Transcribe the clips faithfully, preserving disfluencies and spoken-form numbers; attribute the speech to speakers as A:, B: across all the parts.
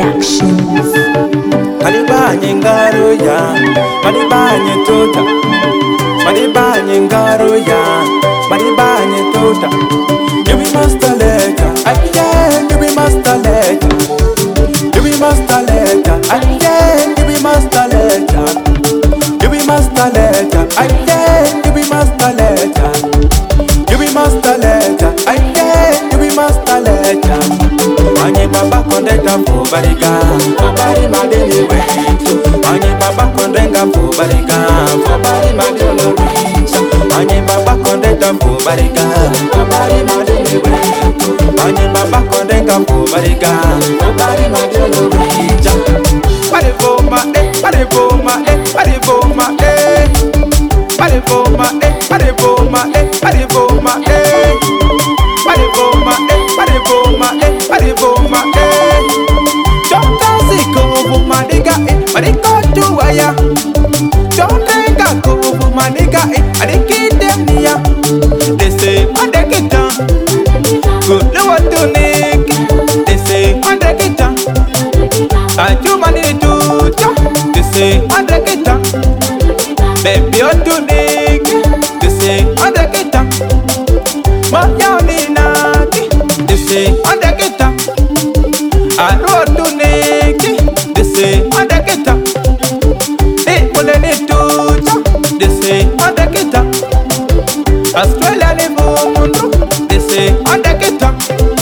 A: Productions.
B: Malibanye ngaro ya, malibanye tota, malibanye ngaro ya, malibanye tota. You be master later, again you be master later. You be master later, again you be master later. You be master later, again you be master later. You be master later, again you be master later. Anye baba kondeka fubariga, fubari madeni wetu. Anye baba kondeka fubariga, fubari madeni wetu. Anye baba kondeka fubariga, fubari madeni wetu. Anye baba kondeka fubariga, fubari madeni wetu. Pare boma eh, pare boma eh, pare boma eh. Pare boma eh, pare boma eh, pare boma eh. Pare boma eh, pare boma eh, pare boma eh. Chonta siko bumaniga eh, mariko tuwaya. Chonta ko bumaniga eh, marikidemnia. They say mandekita, good no to nick. They say mandekita, aju mani tu cha. They say mandekita, baby on to nick. They say mandekita, mayani naki. They say mandekita, aro to nick. They say mandekita, eh muleni tu cha. They say mandekita, Australia ni bumundu. They say mandekita,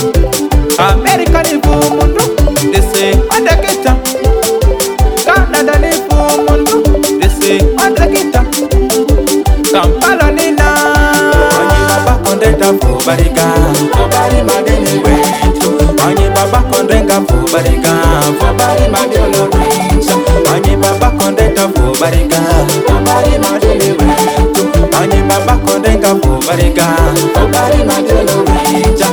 B: America ni bumundu. They say mandekita, Canada ni bumundu. They say mandekita, Kampala ni na. Anye baba kondeka fubariga, fubari madeni wetu. Anye baba kondeka fubariga, fubari madeni wetu. Anye baba kondeka fubariga, fubari madeni wetu. Anye baba kondeka fubariga, fubari madeni wetu.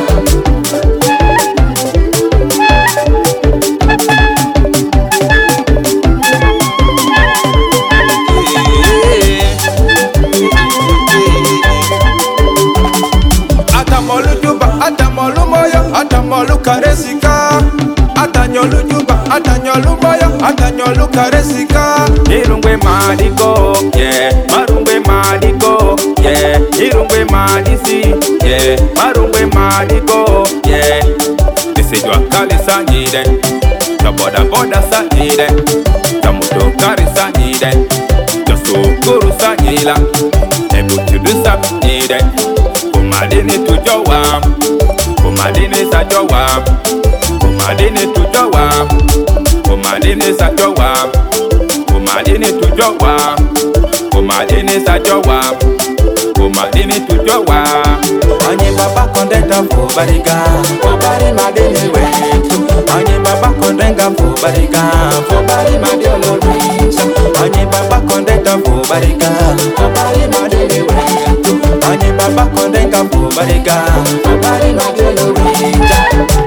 B: Atamolu juba, atamolu moyo, atamolu karesika. Atanyolu juba, atanyolu moyo, atanyolu karesika. Irungwe madiko, yeah, marungwe madiko, yeah, irungwe madisi, yeah, marungwe madiko, yeah. Nisijua kali sanyide, na boda boda sanyide, na motokari sanyide, na sukuru sanyila, ebu chudusa sanyide. Kumadini tujowa, kumadini sajowa, kumadini tujowa, kumadini sajowa, kumadini tujowa, kumadini sajowa, kumadini tujowa. Anye baba kondeka fubariga, fubari madeni wetu. Anye baba kondeka fubariga, fubari madeni wetu. Anye baba kondeka fubariga, fubari madeni wetu. Anye baba kondeka fubariga, fubari madeni wetu.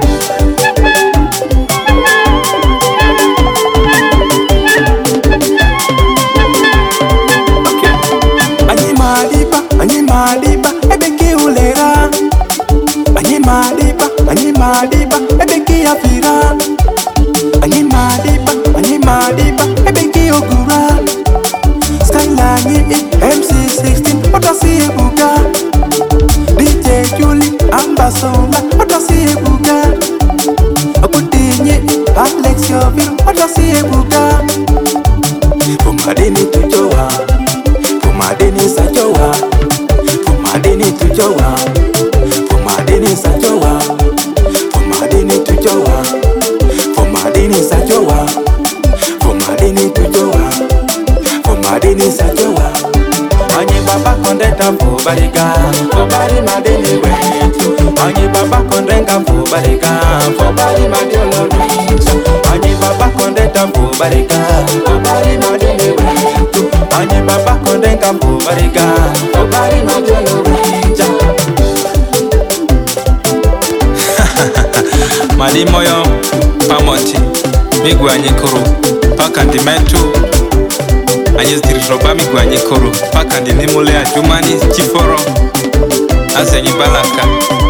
B: Anye madiba, anye madiba, ebeki ulera. Anye madiba, anye madiba, ebeki afira. Anye madiba, anye madiba, ebeki ogura. Skyline M C sixteen, otasi ebuga. D J Julie, Ambassador, otasi ebuga. Akutinye, Alex Yovil, otasi ebuga. Fumadini tujowa, fumadini sajowa, fumadini tujowa, fumadini sajowa, fumadini tujowa, fumadini sajowa, fumadini tujowa, fumadini sajowa. Anye baba kondeka fubariga, fubari madeni wetu. Anye baba kondeka fubariga, fubari madeni wetu. Anye baba kondeka fubariga, fubari madeni wetu. Anye baba kondeka fubariga, fubari madeni wetu.
C: Malimoyo pamonti migwa nyikuru paka ndimetu anyezdiroba migwa nyikuru paka ndinimule ajumani chiforo azenyi balaka